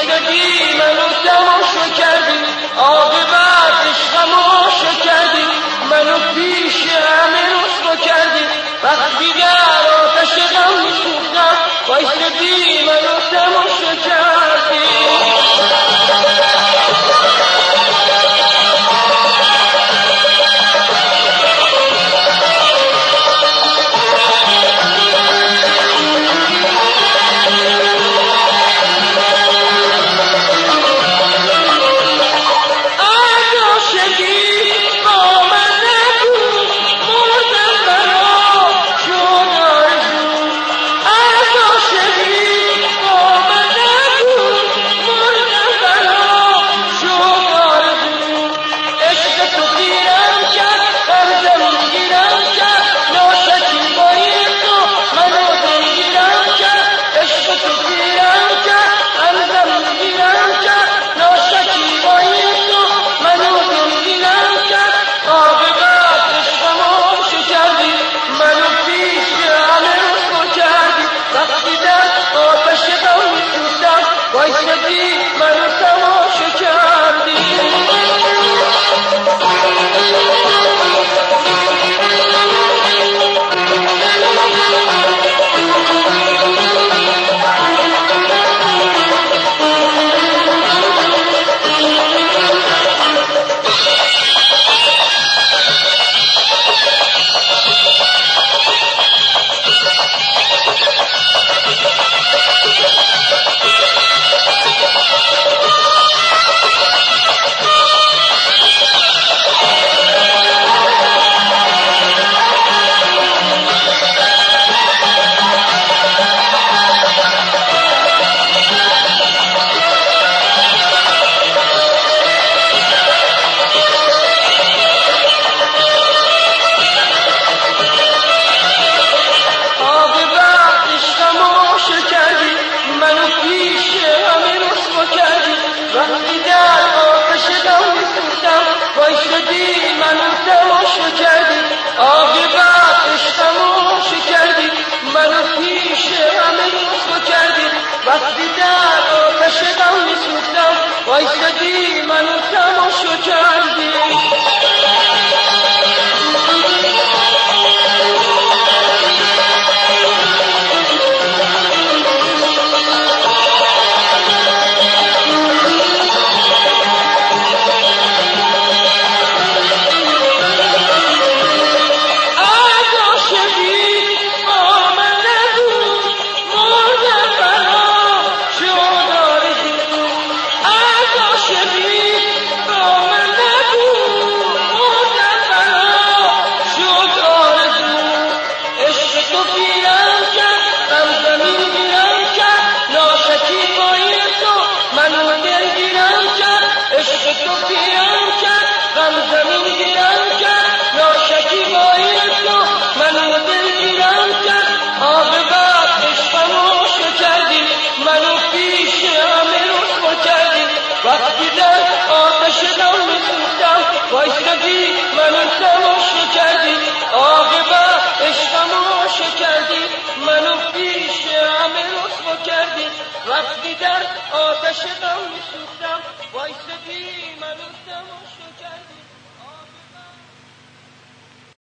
وایستدی منو تماشا کردی، عاقبت عشقمو شکردی، منو پیش همه رسوا کردی، وقتی در آتش غم میسوختم وایستدی منو تماشا کردی. وایستدی منو تماشا کردی. وقتی در آتش غم میسوختم وایستدی منو تماشا کردی، عاقبت عشقمو شکردی، منو پیش همه رسوا کردی، وقتی در آتش غم میسوختم وایستدی منو تماشا کردی. وقتی در آتش غم میسوختم وایستدی منو تماشا کردی، عاقبت عشقمو شکردی، منو پیش همه رسوا کردی، وقتی در آتش غم میسوختم وایستدی منو تماشا